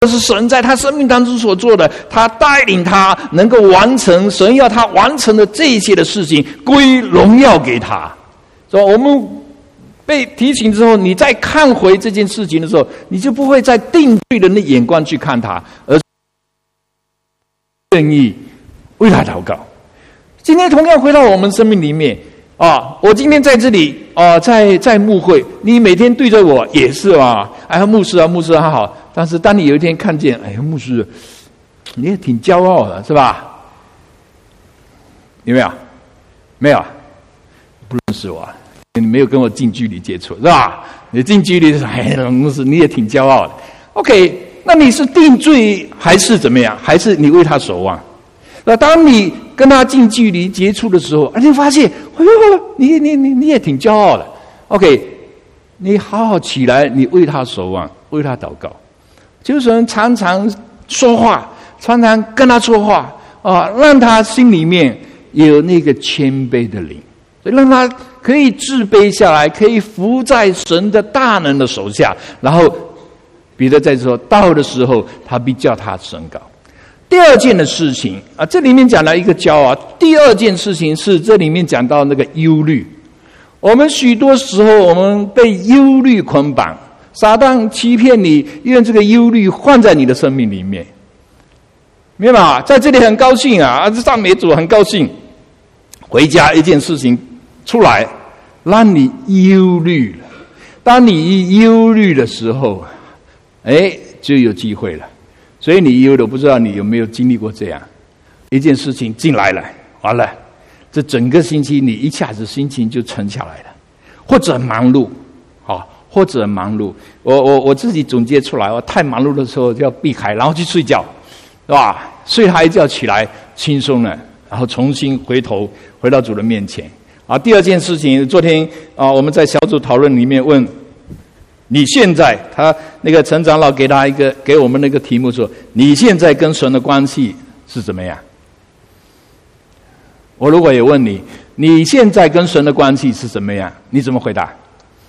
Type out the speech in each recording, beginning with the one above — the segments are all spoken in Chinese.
这是神在他生命当中所做的，他带领他能够完成神要他完成的这一切的事情，归荣耀给他。所以我们被提醒之后，你再看回这件事情的时候，你就不会再定罪的那眼光去看他，而愿意为他祷告。今天同样回到我们生命里面啊，我今天在这里啊，在牧会，你每天对着我也是啊，哎呀，牧师啊，牧师还好。但是当你有一天看见，哎呀，牧师，你也挺骄傲的，是吧？有没有？没有，不认识我，你没有跟我近距离接触，是吧？你近距离的时候，哎，牧师你也挺骄傲的。OK， 那你是定罪还是怎么样？还是你为他守望？那当你跟他近距离接触的时候，你发现，哎呦，你也挺骄傲的。OK， 你好好起来，你为他守望，为他祷告。就是常常说话，常常跟他说话啊，让他心里面有那个谦卑的灵，所以让他可以自卑下来，可以服在神的大能的手下。然后彼得在说，到的时候，他必叫他升高。第二件的事情啊，这里面讲了一个骄傲。第二件事情是这里面讲到那个忧虑。我们许多时候我们被忧虑捆绑。撒旦欺骗你，用这个忧虑换在你的生命里面，明白吗？在这里很高兴啊，赞美主很高兴，回家一件事情出来，让你忧虑了。当你一忧虑的时候，就有机会了。所以你忧虑，不知道你有没有经历过这样一件事情进来了，完了，这整个星期你一下子心情就沉下来了，或者忙碌，或者忙碌，我自己总结出来，我太忙碌的时候就要避开，然后去睡觉，是吧？睡他一觉起来轻松了，然后重新回到主的面前。啊，第二件事情，昨天啊我们在小组讨论里面问，你现在他那个陈长老给我们那个题目说，你现在跟神的关系是怎么样？我如果也问你，你现在跟神的关系是怎么样？你怎么回答？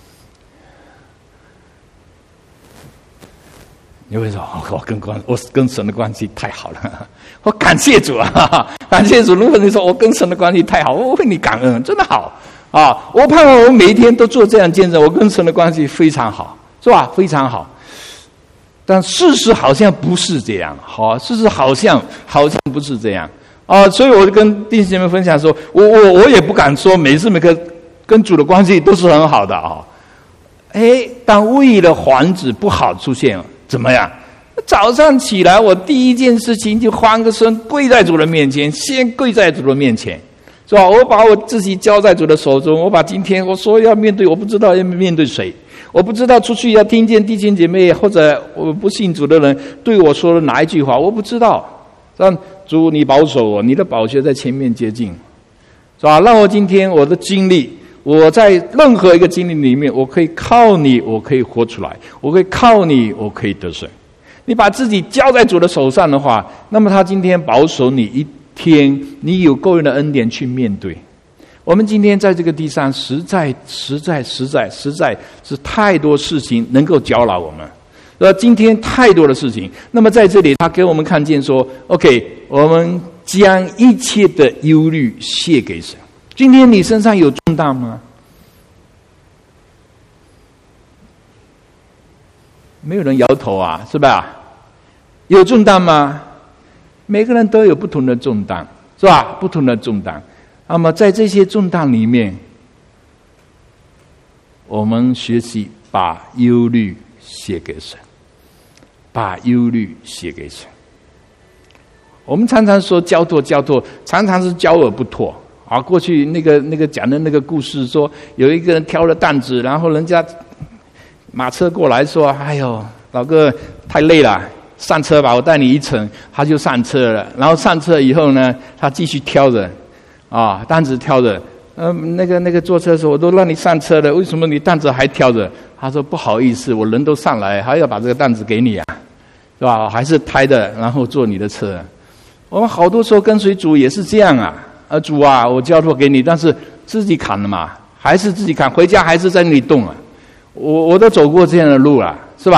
你会说，我跟神的关系太好了，我感谢主啊，感谢主。如果你说我跟神的关系太好，我为你感恩，真的好啊！我盼望我每一天都做这样见证，我跟神的关系非常好，是吧？非常好。但事实好像不是这样，事实好像不是这样啊！所以我就跟弟兄姐妹分享说，我也不敢说每时每刻跟主的关系都是很好的啊。当为了环子不好出现了。怎么样？早上起来，我第一件事情就翻个身，跪在主的面前，先跪在主的面前，是吧？我把我自己交在主的手中，我把今天我说要面对，我不知道要面对谁，我不知道出去要听见弟兄姐妹或者我不信主的人对我说的哪一句话，我不知道。让主你保守我，你的宝血在前面接近，是吧？让我今天我的经历。我在任何一个经历里面，我可以靠你，我可以活出来；我可以靠你，我可以得胜。你把自己交在主的手上的话，那么他今天保守你一天，你有够用的恩典去面对。我们今天在这个地上，实在是太多事情能够搅扰我们。今天太多的事情，那么在这里，他给我们看见说 ：“OK， 我们将一切的忧虑卸给神。”今天你身上有重担吗？没有人摇头啊，是吧？有重担吗？每个人都有不同的重担，是吧？不同的重担。那么在这些重担里面，我们学习把忧虑写给神，把忧虑写给神。我们常常说交托，常常是交而不托。过去那个讲的那个故事说，有一个人挑了担子，然后人家马车过来说：“哎呦，老哥太累了，上车吧，我带你一程。”他就上车了。然后上车以后呢，他继续挑着担子挑着。那个坐车说：“我都让你上车了，为什么你担子还挑着？”他说：“不好意思，我人都上来，还要把这个担子给你啊，是吧？还是抬的，然后坐你的车。”我们好多时候跟随主也是这样啊。主啊，我交托给你，但是自己砍了嘛，还是自己砍，回家还是在那里动啊。我都走过这样的路了，是吧？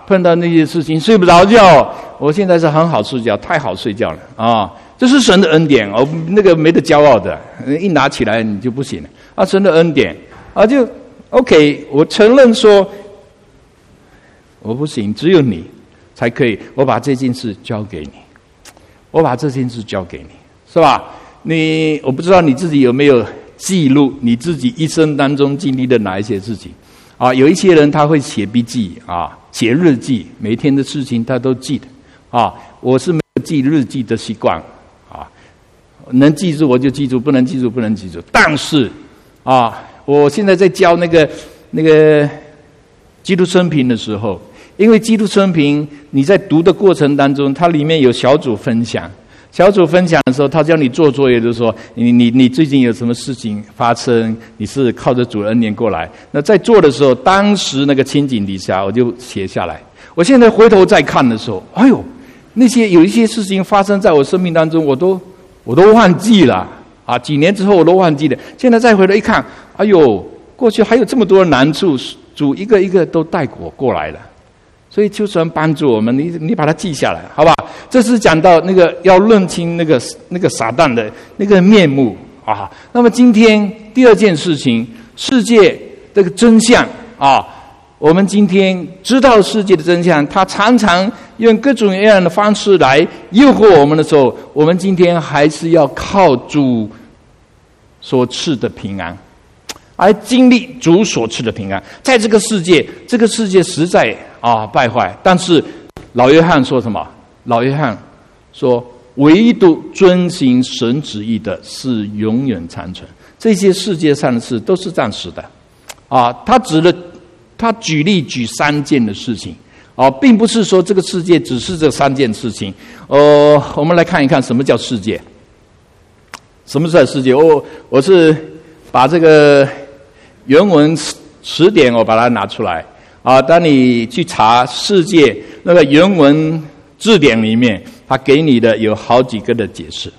碰到那些事情睡不着觉，我现在是很好睡觉，太好睡觉了啊！这是神的恩典哦，那个没得骄傲的，一拿起来你就不行了啊！神的恩典啊，就 OK， 我承认说我不行，只有你才可以。我把这件事交给你，我把这件事交给你，是吧？我不知道你自己有没有记录你自己一生当中经历的哪一些事情啊？有一些人他会写笔记啊，写日记，每一天的事情他都记得啊。我是没有记日记的习惯啊，能记住我就记住，不能记住不能记住。但是啊，我现在在教那个基督生平的时候，因为基督生平你在读的过程当中，它里面有小组分享。小组分享的时候，他叫你做作业，就是说你最近有什么事情发生，你是靠着主恩典过来。那在做的时候，当时那个情景底下，我就写下来。我现在回头再看的时候，哎呦，有一些事情发生在我生命当中，我都忘记了啊！几年之后我都忘记了。现在再回头一看，哎呦，过去还有这么多的难处，主一个一个都带我过来了。所以求神帮助我们，你把它记下来，好吧？这是讲到那个要认清那个撒旦的那个面目啊。那么今天第二件事情，世界这个真相啊，我们今天知道世界的真相，它常常用各种各样的方式来诱惑我们的时候，我们今天还是要靠主所赐的平安。而经历主所赐的平安，在这个世界实在败坏，但是老约翰说什么？老约翰说，唯独遵行神旨意的是永远长存。这些世界上的事都是暂时的啊。他举例3件的事情啊，并不是说这个世界只是这3件事情。我们来看一看什么叫世界，什么是世界？我是把这个原文词典我把它拿出来啊。当你去查世界那个原文字典里面，它给你的有好几个的解释。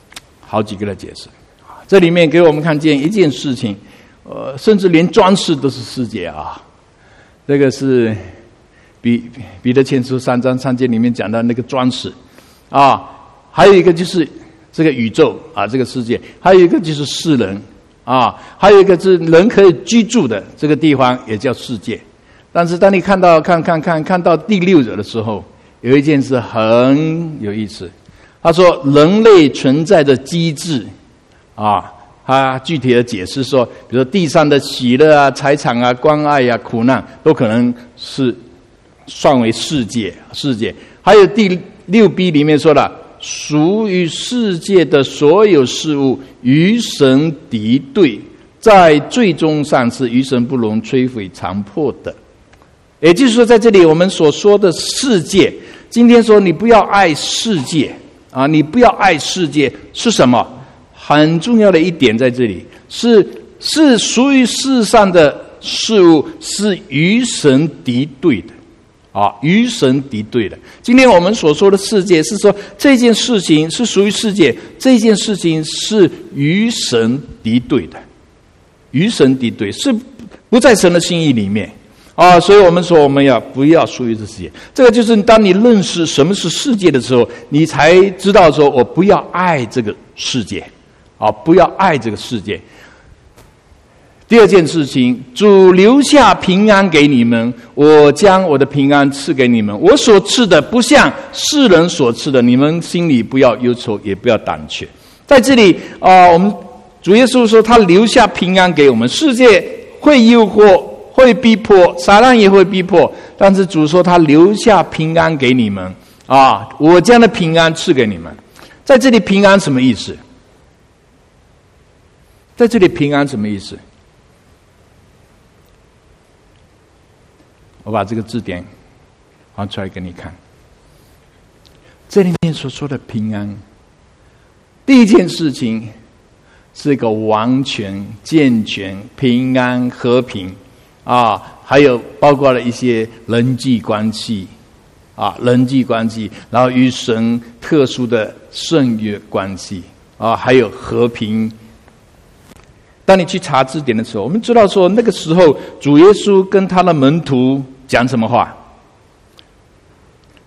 这里面给我们看见一件事情，甚至连装饰都是世界啊。这个是彼得前书3章3节里面讲到那个装饰啊。还有一个就是这个宇宙啊，这个世界。还有一个就是世人。啊，还有一个是人可以居住的这个地方，也叫世界。但是当你看到第6节的时候，有一件事很有意思。他说，人类存在的机制啊，他具体的解释说，比如说地上的喜乐啊、财产啊、关爱啊、苦难，都可能是算为世界。还有第6b 里面说了，属于世界的所有事物与神敌对，在最终上是与神不容摧毁强迫的。也就是说，在这里我们所说的世界，今天说你不要爱世界啊，你不要爱世界是什么？很重要的一点在这里，是属于世上的事物是与神敌对的。与神敌对的。今天我们所说的世界，是说这件事情是属于世界，这件事情是与神敌对的，与神敌对，是不在神的心意里面啊。所以我们说，我们不要属于这世界。这个就是当你认识什么是世界的时候，你才知道说，我不要爱这个世界啊，不要爱这个世界。第二件事情，主留下平安给你们，我将我的平安赐给你们。我所赐的不像世人所赐的，你们心里不要忧愁，也不要胆怯。在这里我们主耶稣说，他留下平安给我们。世界会诱惑，会逼迫，撒旦也会逼迫，但是主说他留下平安给你们啊，我将的平安赐给你们。在这里平安什么意思？在这里平安什么意思？我把这个字典拿出来给你看。这里面所说的平安，第一件事情是一个完全、健全、平安、和平啊，还有包括了一些人际关系啊，然后与神特殊的圣约关系啊，还有和平。当你去查字典的时候，我们知道说，那个时候主耶稣跟他的门徒讲什么话？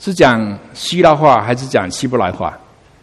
是讲希腊话还是讲希伯来话？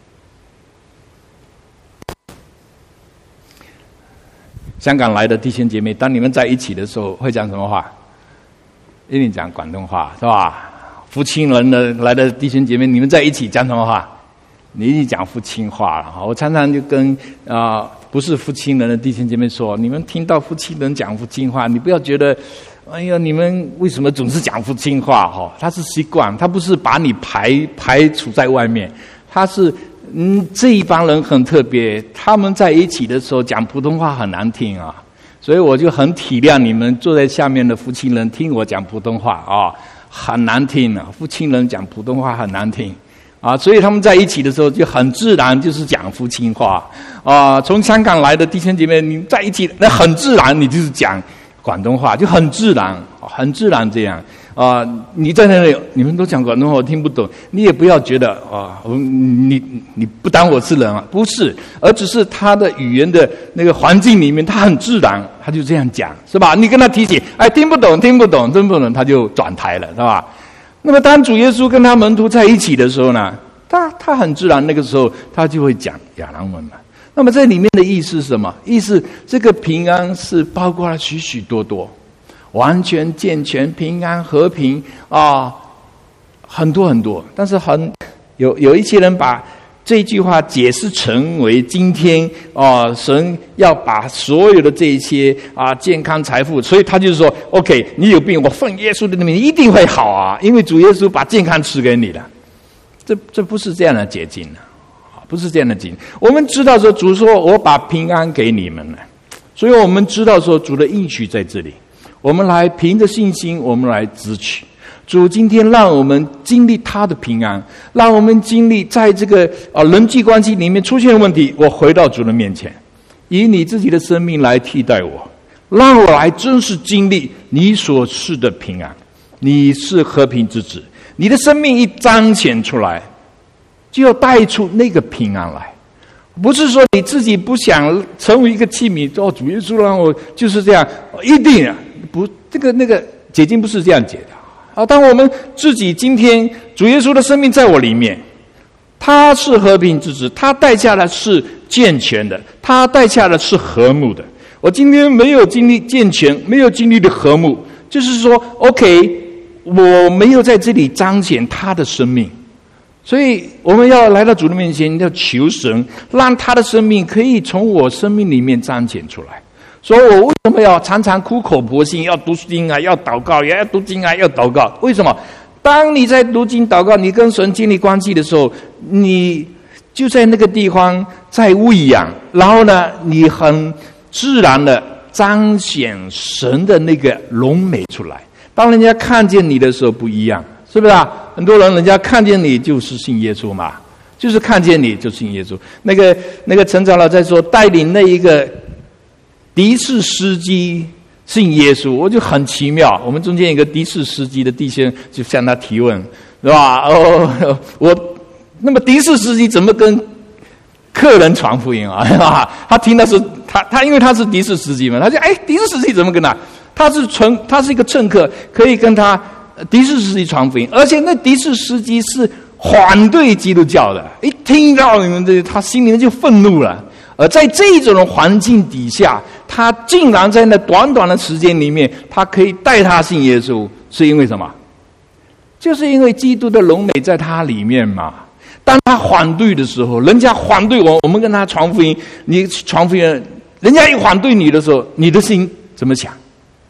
香港来的弟兄姐妹，当你们在一起的时候，会讲什么话？一定讲广东话，是吧？福清人的来的弟兄姐妹，你们在一起讲什么话？你一定讲福清话了。我常常就跟不是福清人的弟兄姐妹说，你们听到福清人讲福清话，你不要觉得，哎呀，你们为什么总是讲福清话？他是习惯，他不是把你排除在外面，他是这一帮人很特别，他们在一起的时候讲普通话很难听啊，所以我就很体谅你们坐在下面的福清人听我讲普通话很难听啊，福清人讲普通话很难听所以他们在一起的时候就很自然就是讲福清话从香港来的弟兄姐妹，你在一起那很自然，你就是讲广东话，就很自然，很自然这样你在那里，你们都讲广东话，我听不懂，你也不要觉得你不当我是人啊，不是，而只是他的语言的那个环境里面，他很自然，他就这样讲，是吧？你跟他提醒，听不懂，他就转台了，是吧？那么当主耶稣跟他门徒在一起的时候呢，他很自然，那个时候他就会讲亚兰文嘛。那么这里面的意思是什么？意思这个平安是包括了许许多多。完全健全、平安、和平很多很多，但是有一些人把这句话解释成为今天神要把所有的这一些健康、财富，所以他就是说 ，OK， 你有病，我奉耶稣的名一定会好因为主耶稣把健康赐给你了。这不是这样的解经不是这样的解经。我们知道说，主说我把平安给你们了，所以我们知道说主的应许在这里。我们来凭着信心，我们来支取主今天让我们经历他的平安，让我们经历在这个人际关系里面出现问题，我回到主的面前，以你自己的生命来替代我，让我来真实经历你所赐的平安。你是和平之子，你的生命一彰显出来，就要带出那个平安来。不是说你自己不想成为一个器皿，主耶稣让我就是这样，一定不，那个解经不是这样解的当我们自己今天主耶稣的生命在我里面，他是和平之子，他带下的是健全的，他带下的是和睦的。我今天没有经历健全，没有经历的和睦，就是说 OK， 我没有在这里彰显他的生命。所以我们要来到主的面前，要求神让他的生命可以从我生命里面彰显出来。所以我为什么要常常苦口婆心，要读经要祷告，也要读经要祷告？为什么？当你在读经祷告，你跟神建立关系的时候，你就在那个地方在喂养，然后呢，你很自然的彰显神的那个荣美出来。当人家看见你的时候不一样，是不是很多人家看见你就是信耶稣嘛，就是看见你就信耶稣。那个陈长老在说，带领那一个的士司机信耶稣，我就很奇妙。我们中间有一个的士司机的弟兄就向他提问，是吧？那么的士司机怎么跟客人传福音他听的是他因为他是的士司机嘛，他就的士司机怎么跟他是一个乘客，可以跟他的士司机传福音，而且那的士司机是反对基督教的，一听到你们他心里面就愤怒了。而在这种环境底下，他竟然在那短短的时间里面，他可以带他信耶稣，是因为什么？就是因为基督的荣美在他里面嘛。当他反对的时候，人家反对我们跟他传福音，你传福音，人家一反对你的时候，你的心怎么想？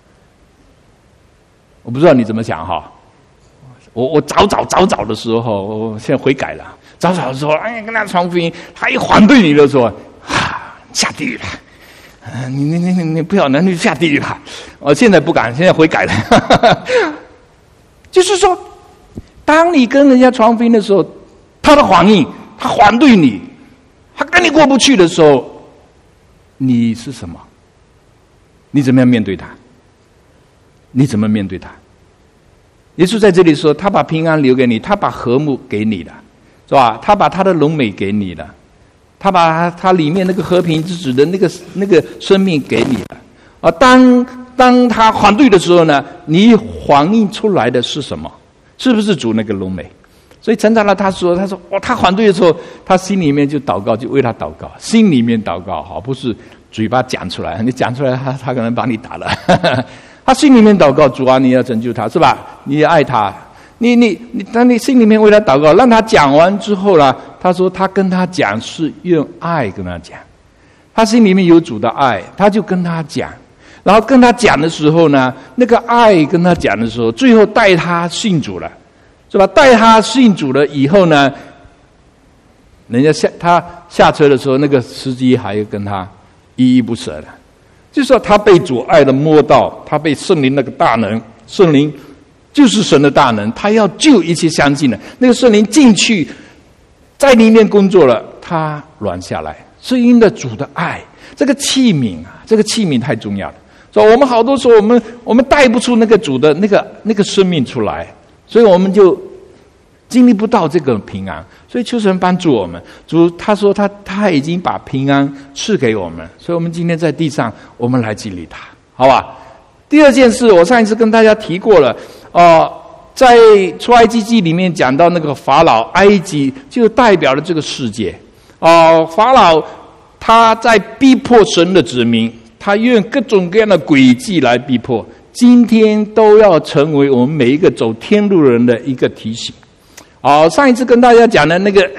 我不知道你怎么想我早的时候，我现在悔改了。早的时候，跟他传福音，他一反对你的时候，下地狱了。你不要能去下地狱吧？我现在不敢，现在悔改了。就是说，当你跟人家传福音的时候，他的反应，他反对你，他跟你过不去的时候，你是什么？你怎么样面对他？你怎么面对他？耶稣在这里说，他把平安留给你，他把和睦给你了，是吧？他把他的荣美给你了，他把他里面那个和平之子的那个生命给你了。当他反对的时候呢，你反映出来的是什么？是不是主那个荣美？ 所以陈长老他说他反对的时候，他心里面就祷告，就为他祷告，心里面祷告，好，不是嘴巴讲出来，你讲出来他可能把你打了。他心里面祷告，主啊，你要拯救他，是吧？你也爱他，当你心里面为他祷告，让他讲完之后啦，他说他跟他讲是用爱跟他讲，他心里面有主的爱，他就跟他讲，然后跟他讲的时候呢，那个爱跟他讲的时候，最后带他信主了。是吧？带他信主了以后呢，人家他下车的时候，那个司机还跟他依依不舍的，就是说他被主爱的摸到，他被圣灵那个大能，圣灵就是神的大能，他要救一切相信的。那个圣灵进去，在里面工作了，他软下来，是因着主的爱。这个器皿啊，这个器皿太重要了。所以我们好多时候，我们带不出那个主的那个生命出来。所以我们就经历不到这个平安，所以求神帮助我们。主他说他已经把平安赐给我们，所以我们今天在地上，我们来经历他，好吧？第二件事，我上一次跟大家提过了，在出埃及记里面讲到那个法老，埃及就代表了这个世界。法老他在逼迫神的子民，他用各种各样的诡计来逼迫。今天都要成为我们每一个走天路人的一个提醒。上一次跟大家讲的那个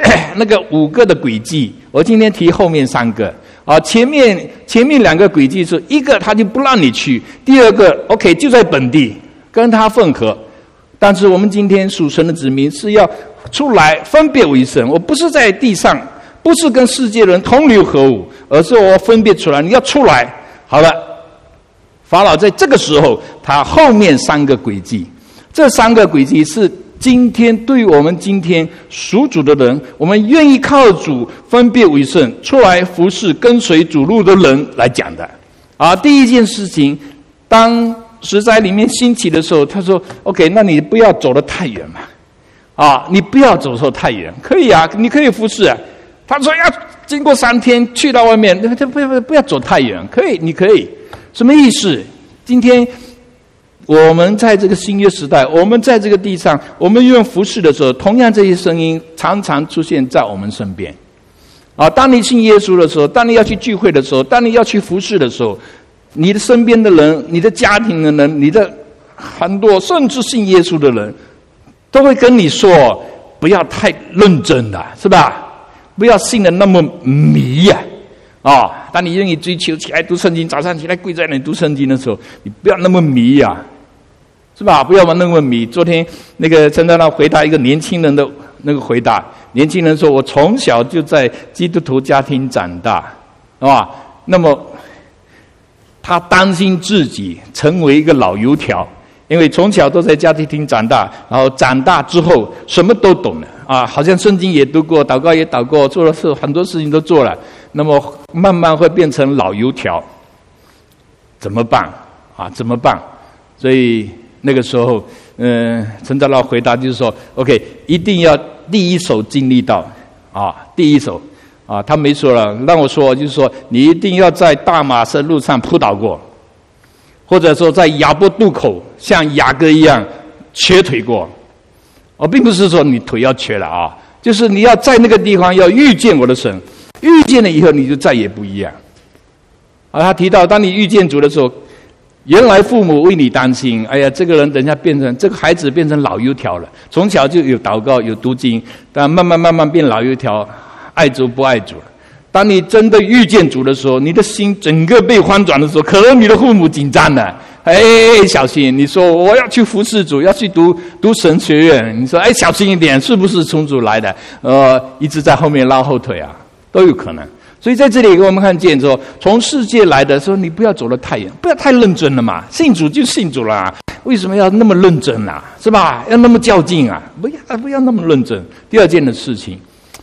5个的轨迹，我今天提后面3个。前面2个轨迹是一个他就不让你去，第二个 OK 就在本地跟他混合。但是我们今天属神的子民是要出来分别为圣，我不是在地上，不是跟世界人同流合污，而是我分别出来，你要出来。好了。法老在这个时候，他后面3个轨迹，这3个轨迹是今天对我们今天属主的人，我们愿意靠主分别为圣，出来服侍跟随主路的人来讲的。第一件事情，当时在里面兴起的时候，他说 ：“OK， 那你不要走得太远嘛，你不要走太远，可以啊，你可以服侍啊。”他说要经过3天去到外面，不要走太远，可以，你可以。什么意思？今天我们在这个新约时代，我们在这个地上，我们用服侍的时候，同样这些声音常常出现在我们身边。当你信耶稣的时候，当你要去聚会的时候，当你要去服侍的时候，你的身边的人，你的家庭的人，你的很多甚至信耶稣的人，都会跟你说，不要太认真了，是吧？不要信得那么迷呀。当你愿意追求起来读圣经，早上起来跪在那里读圣经的时候，你不要那么迷呀，是吧？不要那么迷。昨天那个陈长老回答一个年轻人的那个回答，年轻人说：“我从小就在基督徒家庭长大，那么他担心自己成为一个老油条，因为从小都在家庭长大，然后长大之后什么都懂了好像圣经也读过，祷告也祷过，做了事很多事情都做了。”那么慢慢会变成老油条，怎么办怎么办？所以那个时候，陈长老回答就是说 ，OK， 一定要第一手经历到第一手他没说了，让我说就是说，你一定要在大马士路上扑倒过，或者说在雅博渡口像雅各一样瘸腿过。并不是说你腿要瘸了就是你要在那个地方要遇见我的神。遇见了以后，你就再也不一样。他提到，当你遇见主的时候，原来父母为你担心，哎呀，这个人等一下这个孩子变成老油条了。从小就有祷告，有读经，但慢慢变老油条，爱主不爱主了。当你真的遇见主的时候，你的心整个被翻转的时候，可能你的父母紧张了。小心！你说我要去服侍主，要去读神学院。你说小心一点，是不是从主来的？一直在后面拉后腿都有可能。所以在这里我们看见说，从世界来的时候，你不要走得太远，不要太认真了嘛。信主就信主了为什么要那么认真是吧？要那么较劲不要那么认真。第二件的事情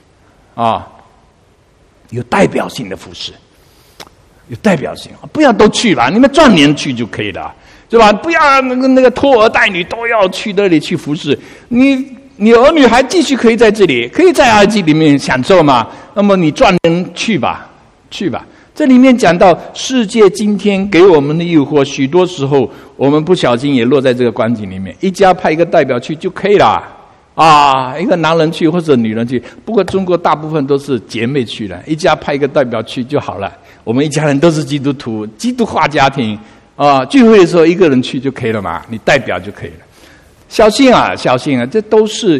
有代表性的服事，有代表性，不要都去了，你们壮年去就可以了，是吧？不要那个拖儿带女都要去那里去服事，你儿女还继续可以在这里，可以在埃及里面享受嘛？那么你壮年去吧。这里面讲到世界今天给我们的诱惑，许多时候我们不小心也落在这个光景里面。一家派一个代表去就可以了， 一个男人去或者女人去，不过中国大部分都是姐妹去的，一家派一个代表去就好了。我们一家人都是基督徒，基督化家庭聚会的时候一个人去就可以了嘛，你代表就可以了。小心啊，小心啊，这都是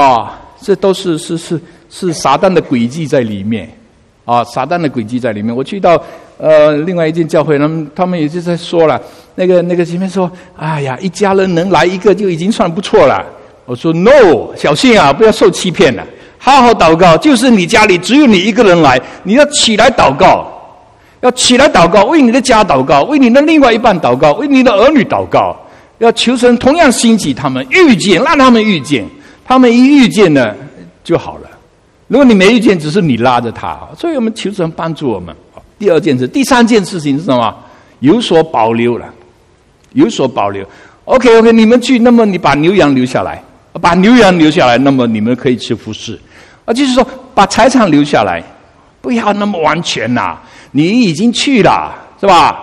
是撒旦的诡计在里面撒旦的诡计在里面。我去到另外一间教会，他们也是在说了，那个前面说，哎呀，一家人能来一个就已经算不错了。我说 no， 小心啊，不要受欺骗了，好好祷告。就是你家里只有你一个人来，你要起来祷告，要起来祷告，为你的家祷告，为你的另外一半祷告，为你的儿女祷告，要求神同样兴起他们，遇见，让他们遇见，他们一遇见了就好了。如果你没遇见，只是你拉着他。所以我们求神帮助我们。第二件事，第三件事情是什么？有所保留了，有所保留。OK， 你们去，那么你把牛羊留下来，把牛羊留下来，那么你们可以吃服侍。就是说，把财产留下来，不要那么完全啦。你已经去了，是吧？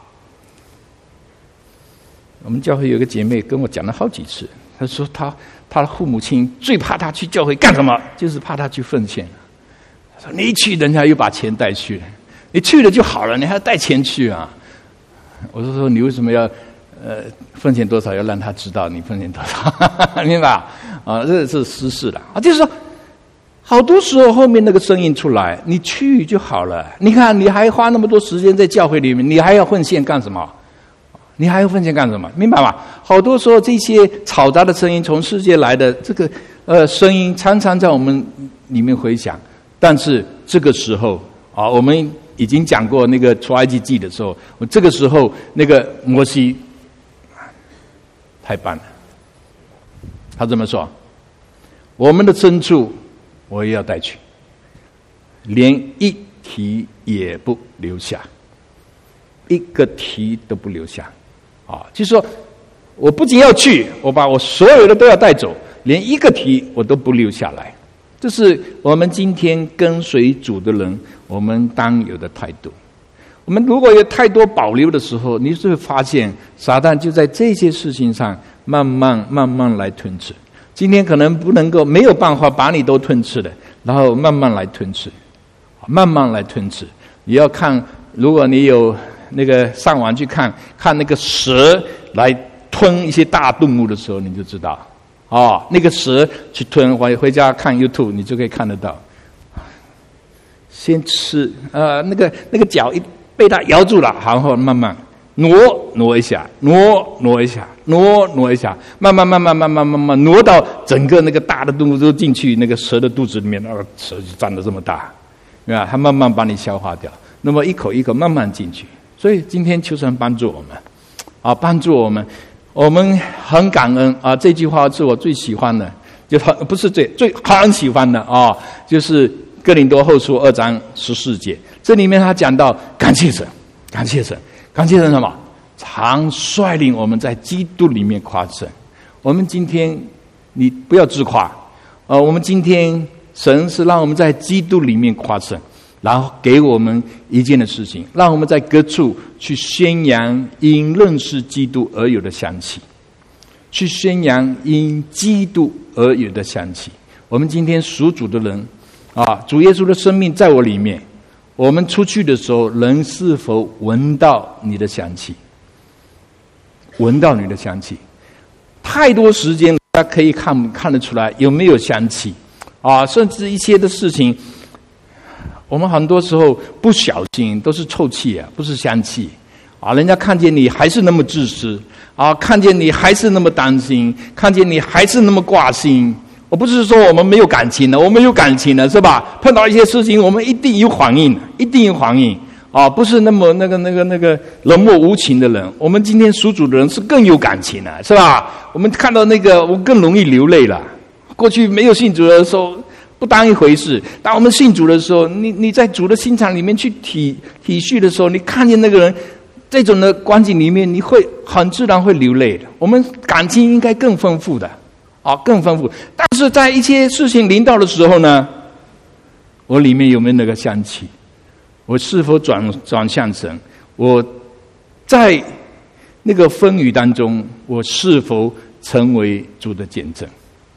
我们教会有个姐妹跟我讲了好几次，她说她的父母亲最怕她去教会干什么，就是怕她去奉献。她说你一去，人家又把钱带去了。你去了就好了，你还要带钱去啊？我就说你为什么要奉献多少，要让他知道你奉献多少，明白这是私事了就是说，好多时候后面那个声音出来，你去就好了。你看，你还花那么多时间在教会里面，你还要奉献干什么？你还要奉献干什么？明白吗？好多时候这些嘈杂的声音，从世界来的这个声音，常常在我们里面回响。但是这个时候我们已经讲过那个出埃及记的时候，这个时候那个摩西太棒了，他这么说：我们的牲畜我也要带去，连一蹄也不留下，一个蹄都不留下就是说我不仅要去，我把我所有的都要带走，连一个蹄我都不留下来。这是我们今天跟随主的人我们当有的态度。我们如果有太多保留的时候，你就会发现撒旦就在这些事情上慢慢来吞吃。今天可能不能够，没有办法把你都吞吃的，然后慢慢来吞吃，慢慢来吞吃。你要看，如果你有那个上网去看那个蛇来吞一些大动物的时候，你就知道那个蛇去吞，回家看 YouTube 你就可以看得到。先吃那个脚一被它咬住了，然后慢慢挪一下，挪一下，挪一下，慢慢挪到整个那个大的动物都进去那个蛇的肚子里面，蛇就长得这么大，它慢慢把你消化掉，那么一口一口慢慢进去。所以今天求神帮助我们帮助我们。我们很感恩这句话是我最喜欢的，就不是最很喜欢的就是哥林多后书2章14节，这里面他讲到感谢神什么？常率领我们在基督里面夸胜。我们今天你不要自夸我们今天神是让我们在基督里面夸胜，然后给我们一件的事情，让我们在各处去宣扬因认识基督而有的香气，去宣扬因基督而有的香气。我们今天属主的人主耶稣的生命在我里面，我们出去的时候，人是否闻到你的香气？闻到你的香气，太多时间大家可以看得出来有没有香气甚至一些的事情，我们很多时候不小心都是臭气不是香气人家看见你还是那么自私看见你还是那么担心，看见你还是那么挂心。我不是说我们没有感情了，我们有感情了，是吧？碰到一些事情我们一定有反应，不是那么那个冷漠无情的人。我们今天属主的人是更有感情了，是吧？我们看到那个我更容易流泪了。过去没有信主的时候不当一回事，当我们信主的时候，你在主的心肠里面去体恤的时候，你看见那个人这种的光景里面，你会很自然会流泪的。我们感情应该更丰富的更丰富。但是在一些事情临到的时候呢，我里面有没有那个香气？我是否转向神？我在那个风雨当中，我是否成为主的见证？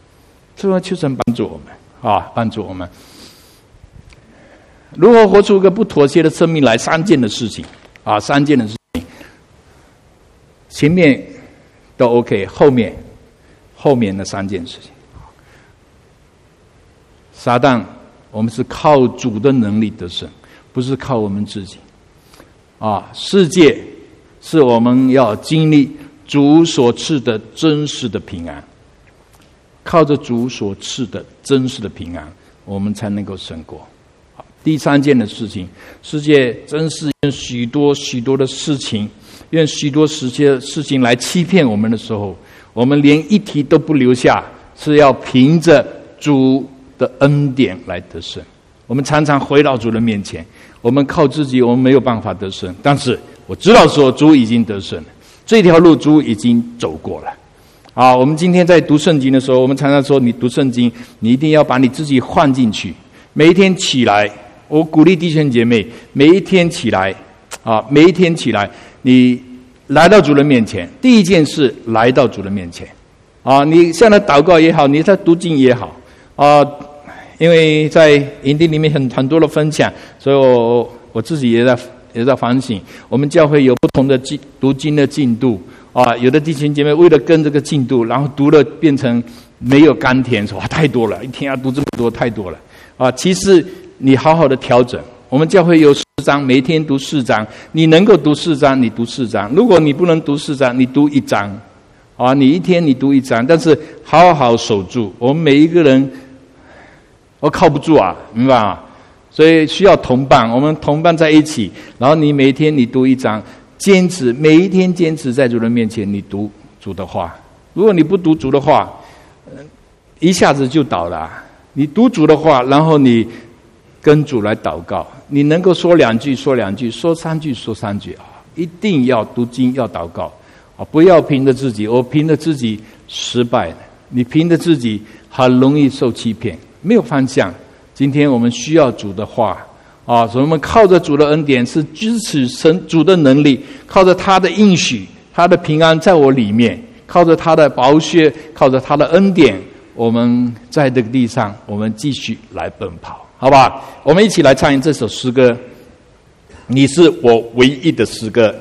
所以求神帮助我们啊，帮助我们如何活出一个不妥协的生命来。三件的事情啊，三件的事情，前面都 OK， 后面的三件事情，撒旦，我们是靠主的能力得胜，不是靠我们自己啊。世界是我们要经历主所赐的真实的平安，靠着主所赐的真实的平安，我们才能够胜过。第三件的事情，世界真是用许多的事情，用许多事情来欺骗我们的时候，我们连一题都不留下，是要凭着主的恩典来得胜。我们常常回到主的面前，我们靠自己我们没有办法得胜，但是我知道说主已经得胜了，这条路主已经走过了啊。我们今天在读圣经的时候，我们常常说你读圣经你一定要把你自己换进去，每一天起来，我鼓励弟兄姐妹每一天起来啊，每一天起来你来到主的面前，第一件事来到主的面前啊，你现在祷告也好，你在读经也好啊，因为在营地里面很多的分享，所以我自己也在反省，我们教会有不同的读经的进度啊，有的弟兄姐妹为了跟这个进度，然后读了变成没有甘甜，说哇太多了，一天要读这么多，太多了啊。其实你好好的调整，我们教会有4章，每天读4章，你能够读4章，你读4章；如果你不能读4章，你读1章啊，你一天你读1章，但是好好守住。我们每一个人，我靠不住啊，明白吗？所以需要同伴，我们同伴在一起，然后你每一天你读1章，坚持每一天坚持在主的面前，你读主的话。如果你不读主的话，一下子就倒了。你读主的话，然后你跟主来祷告，你能够说2句说2句，说3句说3句啊！一定要读经要祷告啊！不要凭着自己，我凭着自己失败了，你凭着自己很容易受欺骗，没有方向。今天我们需要主的话啊，所以我们靠着主的恩典，是支持神主的能力，靠着他的应许，他的平安在我里面，靠着他的宝血，靠着他的恩典，我们在这个地上，我们继续来奔跑，好吧？我们一起来唱这首诗歌，你是我唯一的诗歌。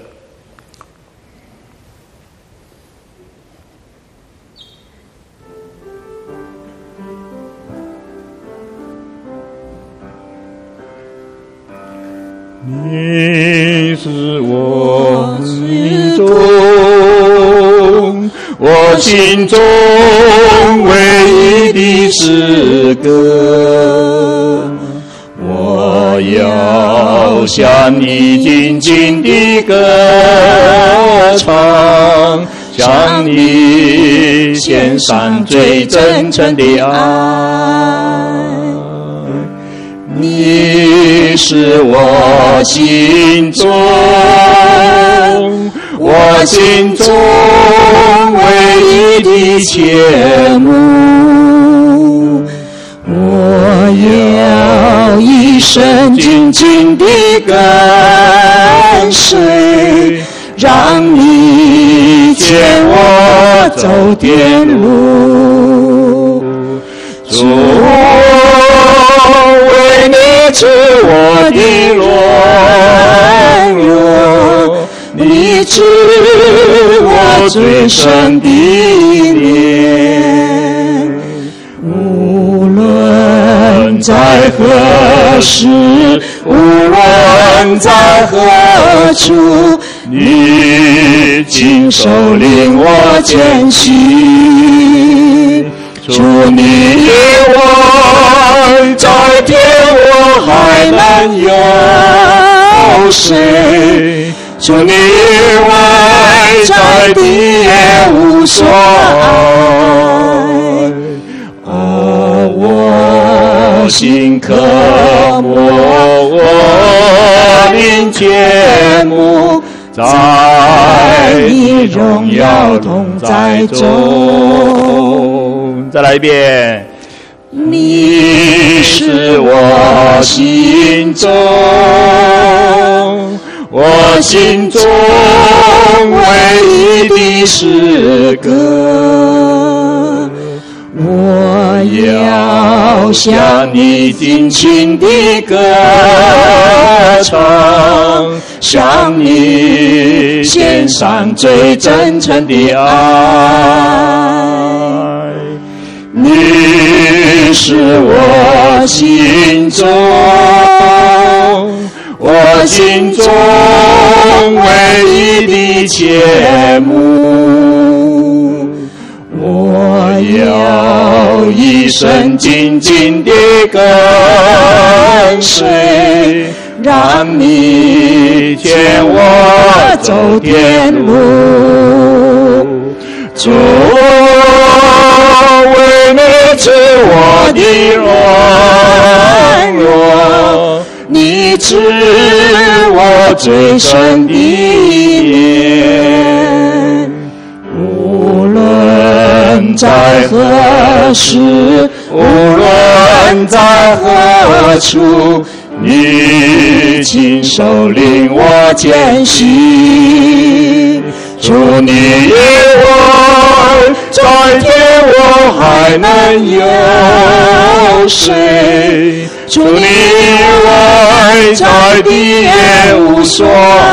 你是我心中，我心中唯一的诗歌，我要向你紧紧地歌唱，向你献上最真诚的爱。你是我心中，我心中唯一的切慕，我要一生紧紧地跟随，让你牵我走天路。主为你赐我的荣耀，你赐我最深的怜。无论在何时，无论在何处，你亲手领我前行。主你以外，在天我还能有谁？主你以外，在地也无所爱。我心渴慕，我灵切慕，在你荣耀同在中。再来一遍。你是我心中，我心中唯一的诗歌，我要向你尽情的歌唱，向你献上最真诚的爱。你是我心中唯一的切慕，我要一生紧紧地跟随，让你牵我走天路。主，为你知我的软弱，你知我最深的念，无论在何时，无论在何处，你亲手领我前行。除你以外，在天我还能有谁？除你以外，在地也无所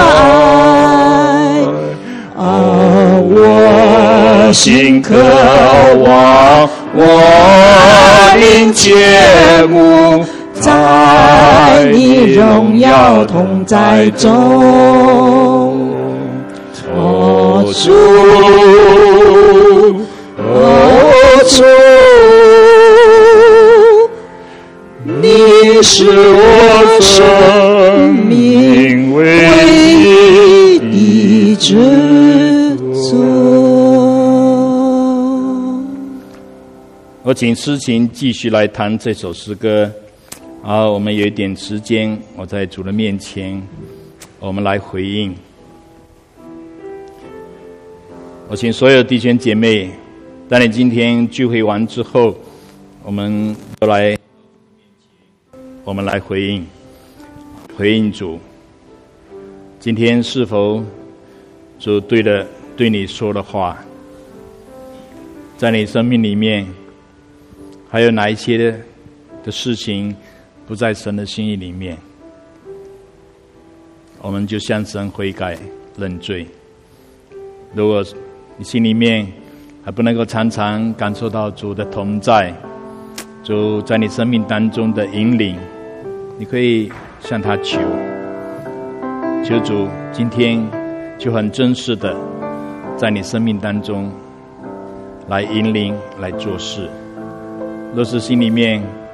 爱。我心渴望，我灵切慕，在你荣耀同在中。主，主，你是我生命唯一的支柱。 我请诗琴继续来弹这首诗歌。好，我们有一点时间，我在主的面前，我们来回应。我请所有弟兄姐妹，当你今天聚会完之后，我们来回应主。今天是否主对你说的话，在你生命里面，还有哪一些的事情不在神的心意里面，我们就向神悔改认罪。如果你心里面还不能够常常感受到主的同在，主在你生命当中的引领，你可以向他求主今天就很真实的在你生命当中来引领来做事。若是心里面